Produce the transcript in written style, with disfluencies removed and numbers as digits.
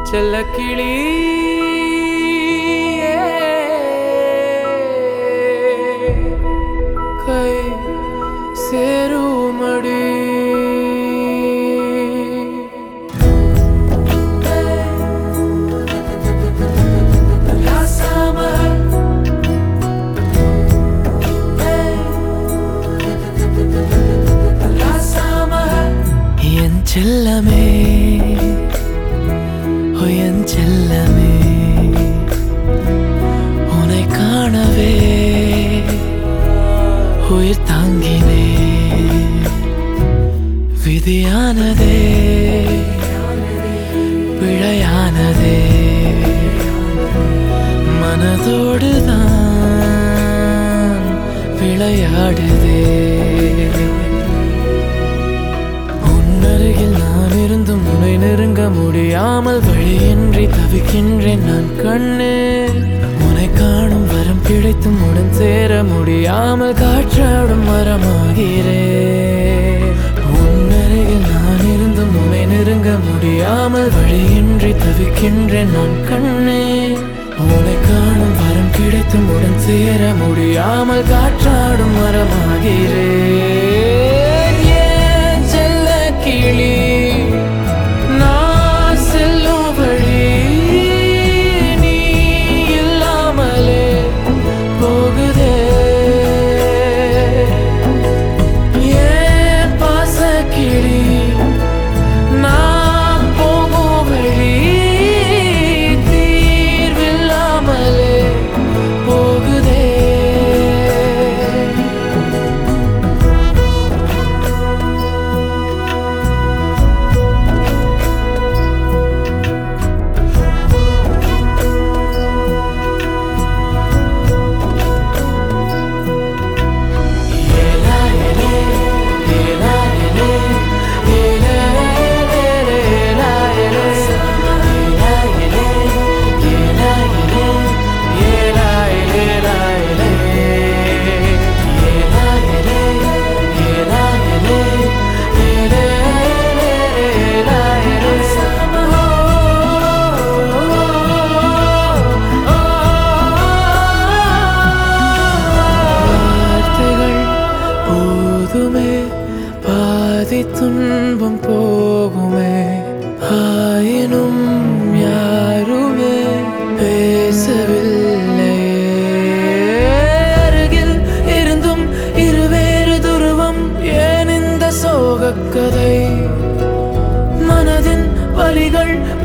செல்லக்கிளி கை சேருமடி செல்லமே என் செல்லமே உன்னை காணவே உயிர் தாங்கினே விதியானதே பிழையானதே மனதோடுதான் விளையாடுதே அருகில் நான் இருந்தும் உன்னை நெருங்க முடியாமல் வழியின்றி தவிக்கின்றேன் நான் கண்ணே உன்னை காணும் வரம் கிடைத்தும் உடன் சேர முடியாமல் காற்றாடும் மரமாகிறேன் உன் அருகில் நான் இருந்தும் உன்னை நெருங்க முடியாமல் வழியின்றி தவிக்கின்றேன் நான் கண்ணே உன்னை காணும் வரம் கிடைத்தும் உடன் சேர முடியாமல் காற்றாடும் மரமாகிறேன் நான் செல்லும் வழி நீ இல்லாமலே போகுதே ஏன் பாசக்கிளி நான் போகும் வழி தீர்வில்லாமலே போகுதே பாதி துன்பம் போகுமே ஆயினும் யாருமே பேசவில்லை அருகில் இருந்தும் இருவேறு துருவம் ஏன் இந்த சோகக்கதை மனதின் வலிகள்